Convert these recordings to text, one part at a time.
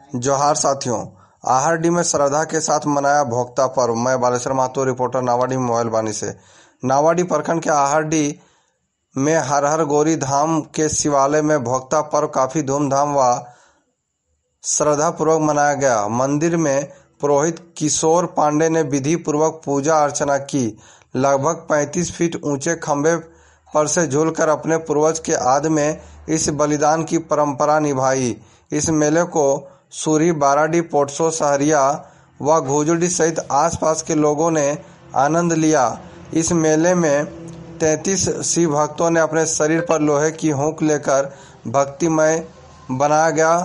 जोहार साथियों, आहरडी में श्रद्धा के साथ मनाया भोक्ता पर्व। मैं बालेश्वर महतो, रिपोर्टर नावाडी मोबाइल बानी से। नावाडी प्रखंड के आहरडी में हर हर गौरी धाम के शिवालय में भोक्ता पर्व काफी धूमधाम व श्रद्धा पूर्वक मनाया गया। मंदिर में पुरोहित किशोर पांडे ने विधि पूर्वक पूजा अर्चना की। लगभग 35 फीट ऊंचे खंभे पर से झूलकर अपने पूर्वज के आद में इस बलिदान की परंपरा निभाई। इस मेले को सूरी, बाराडी, पोटसो, सहरिया व घोजुडी सहित आसपास के लोगों ने आनंद लिया। इस मेले में 33 शिव भक्तों ने अपने शरीर पर लोहे की हुक लेकर भक्तिमय बनाया गया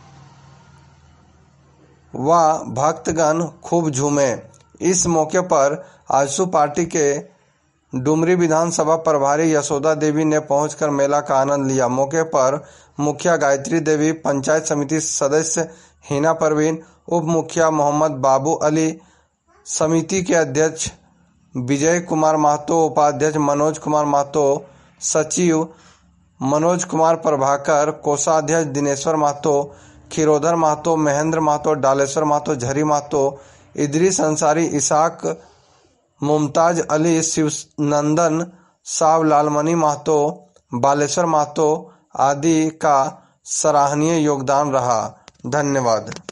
व भक्तगण खूब झूमे। इस मौके पर आजसू पार्टी के डुमरी विधानसभा प्रभारी यशोदा देवी ने पहुंचकर मेला का आनंद लिया। मौके पर मुखिया गायत्री देवी, पंचायत समिति सदस्य हिना परवीन, उप मुखिया मोहम्मद बाबू अली, समिति के अध्यक्ष विजय कुमार महतो, उपाध्यक्ष मनोज कुमार महतो, सचिव मनोज कुमार प्रभाकर, कोषाध्यक्ष दिनेश्वर महतो, खीरोधर महतो, महेंद्र महतो, डालेश्वर महतो, झरी महतो, इदरीस अंसारी, इसाक, मुमताज अली, शिवनंदन साव, लालमणि महतो, बालेश्वर महतो आदि का सराहनीय योगदान रहा। धन्यवाद।